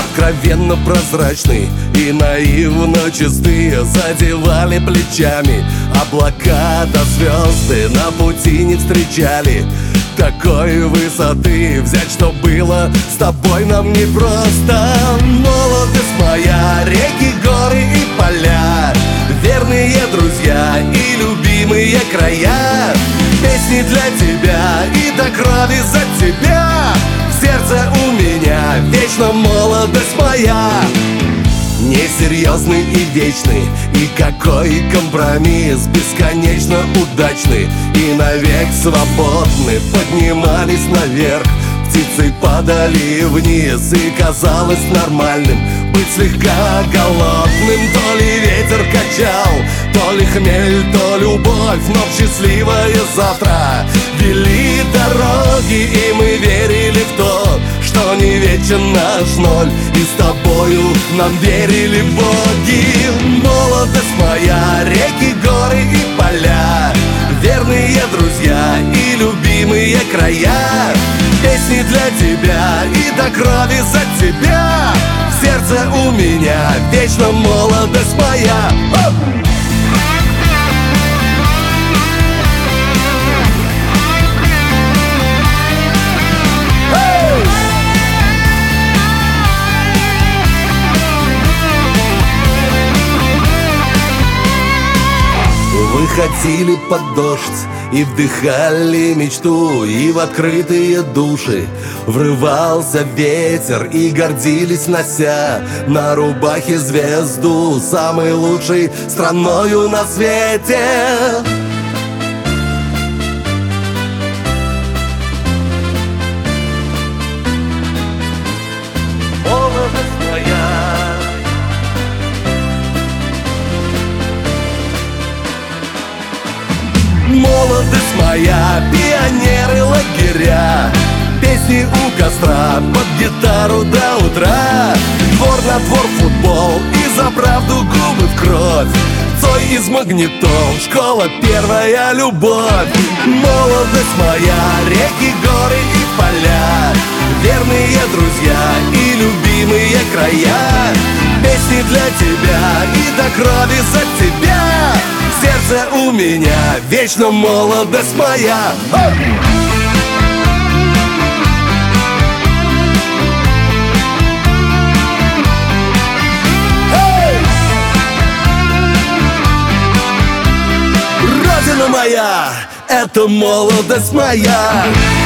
откровенно прозрачный и наивно чистые, задевали плечами облака, да звезды на пути не встречали такой высоты. Взять, что было с тобой, нам не просто. Молодость моя, реки, горы и поля, верные друзья и любимые края. Песни для тебя и до крови за тебя. В сердце у меня вечно молодость моя. Несерьезный и вечный, и какой компромисс, бесконечно удачный и навек свободны. Поднимались наверх, птицы падали вниз, и казалось нормальным быть слегка голодным. То ли ветер качал, то ли хмель, то любовь, но в счастливое завтра вели дороги, и мы верили в то, что не вечен наш ноль, и с тобою нам верили боги. Молодость моя, реки, горы и поля, верные друзья и любимые края. Песни для тебя и до крови за тебя. В сердце у меня вечно молодость моя. Выходили под дождь и вдыхали мечту, и в открытые души врывался ветер, и гордились, нося на рубахе звезду, самой лучшей страною на свете. Молодость моя, пионеры лагеря, песни у костра, под гитару до утра. Двор на двор футбол, и за правду губы в кровь. Цой из магнитол, школа первая любовь. Молодость моя, реки, горы и поля, верные друзья и любимые края. Песни для тебя и до крови за тебя. В сердце у меня вечно молодость моя. Родина моя, это молодость моя.